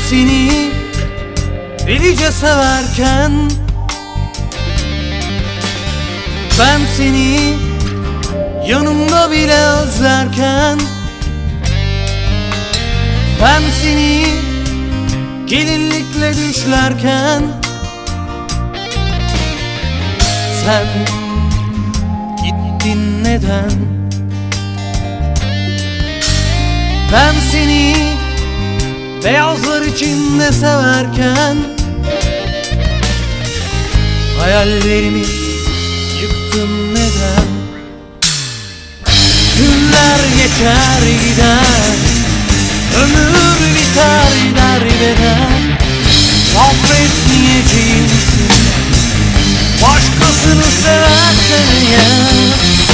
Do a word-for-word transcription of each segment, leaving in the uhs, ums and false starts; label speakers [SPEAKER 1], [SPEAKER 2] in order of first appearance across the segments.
[SPEAKER 1] seni delice severken, ben seni yanımda bile özlerken, ben seni gelinlikle düşlerken, sen gittin neden? Ben seni beyazlar içinde severken, hayallerimi yıktın neden? Günler geçer gider, ömür biter derbeder. Affetmeyeceksin başkasını seversen eğer.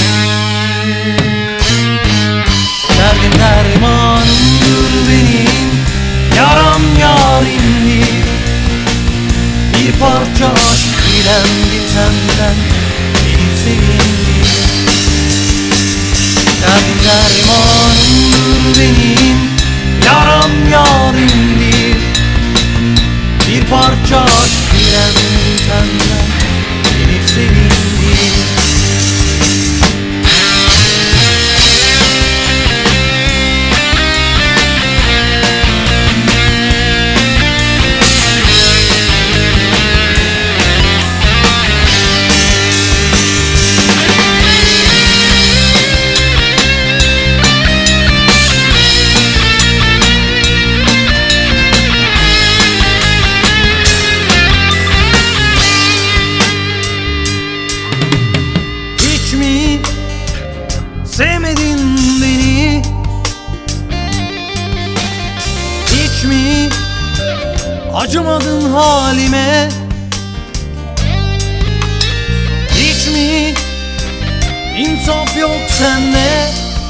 [SPEAKER 1] Derdim dermanımdır benim, yaram yarimdir. Bir parça aşk dilendi senden, beni sevindi. Derdim dermanımdır benim, yaram yarimdir. Bir parça aşk dilendi senden, beni sevindi. Sevmedin beni, hiç mi acımadın halime? Hiç mi insaf yok sende?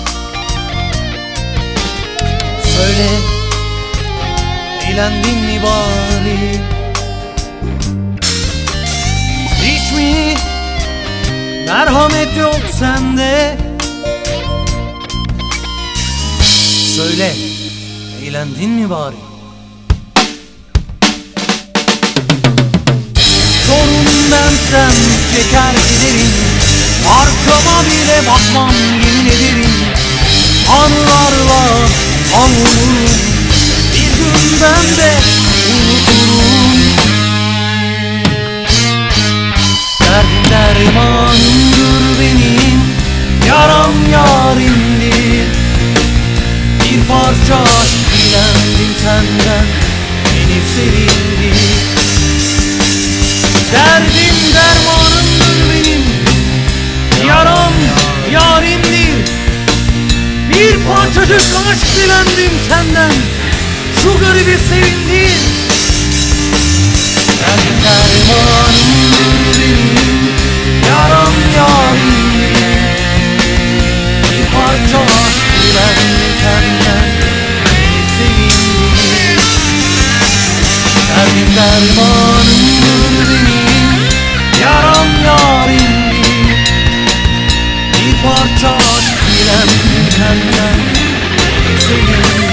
[SPEAKER 1] Söyle, eğlendin mi bari? Hiç mi merhamet yok sende? Söyle, eğlendin mi bari? Sorundan sen çeker giderim, arkama bile bakmam yemin ederim. Anılarla avunurum, bir gün ben de unuturum. Derdim dermanımdır benim, yaram yarimdir. Bir parça aşk dilendim senden, beni sevindi. Derdim dermanımdır benim, yaram yarimdir. Bir parçacık aşk dilendim senden, şu garibi sevindir. Derdim dermanımdır benim, yaram yarimdir. Bir parça aşk dilendim senden, beni sevindir. Derdim dermanımdır benim, yaram yarimdir. Bir parça aşk dilendim senden, beni sevindir.